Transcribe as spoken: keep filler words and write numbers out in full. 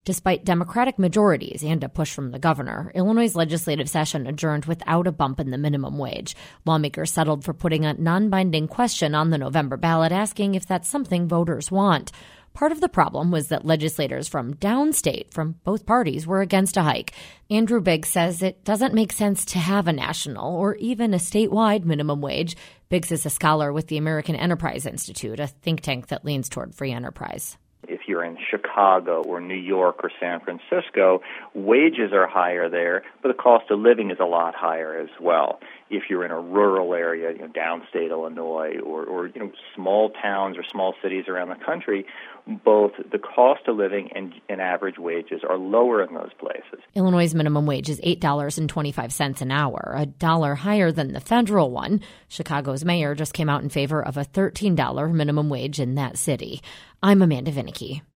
Despite Democratic majorities and a push from the governor, Illinois' legislative session adjourned without a bump in the minimum wage. Lawmakers settled for putting a non-binding question on the November ballot asking if that's something voters want. Part of the problem was that legislators from downstate from both parties were against a hike. Andrew Biggs says it doesn't make sense to have a national or even a statewide minimum wage. Biggs is a scholar with the American Enterprise Institute, a think tank that leans toward free enterprise. If you're in Chicago or New York or San Francisco, wages are higher there, but the cost of living is a lot higher as well. If you're in a rural area, you know, downstate Illinois or, or you know, small towns or small cities around the country, both the cost of living and, and average wages are lower in those places. Illinois' minimum wage is eight dollars and twenty-five cents an hour, a dollar higher than the federal one. Chicago's mayor just came out in favor of a thirteen dollars minimum wage in that city. I'm Amanda Vinicky.